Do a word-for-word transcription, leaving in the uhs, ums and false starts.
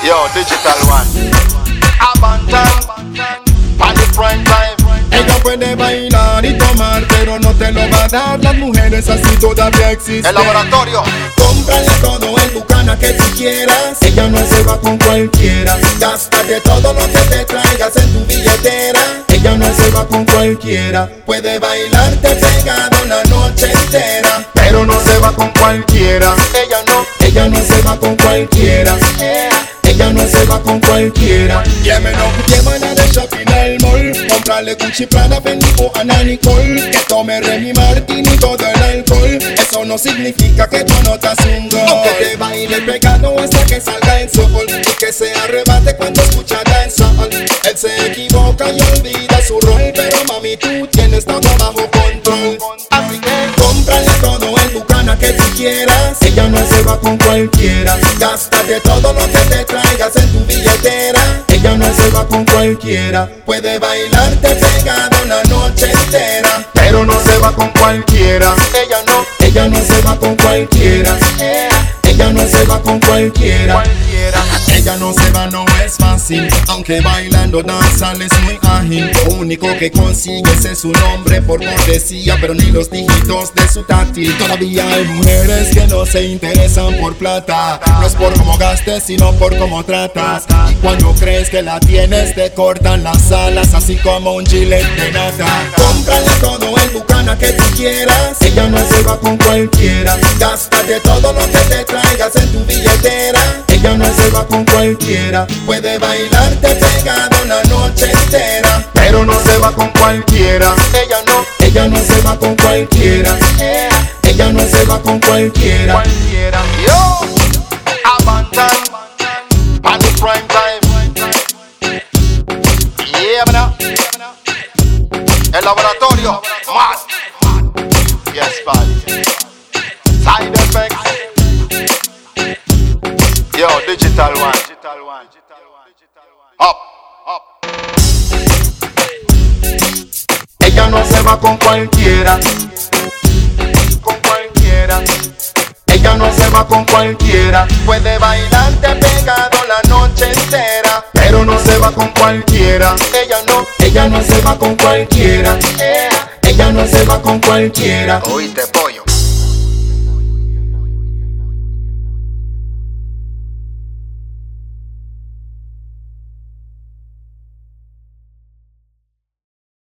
Yo, Digital One. Abantan, Pali Prime Time. Ella puede bailar y tomar, pero no te lo va a dar. Las mujeres así todavía existen. El laboratorio. Cómprale todo en Bucana que tú quieras. Ella no se va con cualquiera. Gástate todo lo que te traigas en tu billetera. Ella no se va con cualquiera. Puede bailarte pegado la noche entera, pero no se va con cualquiera. Ella no, Ella no se va con cualquiera. Ella no se va con cualquiera. Llévenos, llévala de shopping al mall. Comprarle Gucci, Prada, Fendi o Ana Nicole. Que tome Remy Martin y todo el alcohol. Eso no significa que tú notas un gol. Que te baile pegado hasta que salga el sol. Y que se arrebate cuando escucha dancehall. Él se equivoca y olvida su rol, pero mami tú tienes todo bajo control. Así que cómprale todo en Bucana que tú quieras. Ella no se va con cualquiera. Gástate todo lo que te traigas en tu billetera. Ella no se va con cualquiera. Puede bailarte pegado la noche entera, pero no se va con cualquiera. ella no, Ella no se va con cualquiera. Ella no se va con cualquiera. cualquiera. Ella no se va, no es fácil, aunque bailando danzal es muy ágil. Lo único que consigues es su nombre por cortesía, pero ni los dígitos de su táctil. Todavía hay mujeres que no se interesan por plata. No es por cómo gastes, sino por cómo tratas. Y cuando crees que la tienes, te cortan las alas, así como un gilet de nata. Cómprale todo en Bucana que tú quieras. Ella no se va con cualquiera. Gástate todo lo que te traigas en tu billetera. Ella no se va con cualquiera. Puede bailarte pegado la noche entera, pero no se va con cualquiera. Ella no, Ella no se va con cualquiera. Ella no se va con cualquiera. cualquiera. Yo, Abantan, Pali Prime Time. Yeah, man. El laboratorio. Más. Yes, buddy. Side effects. Yo, Digital One. Up, up. Ella no se va con cualquiera. Con cualquiera. Ella no se va con cualquiera. Puede bailarte pegado la noche entera, Pero no se va con cualquiera. ella no, Ella no se va con cualquiera. Ella no se va con cualquiera. oíste, boy.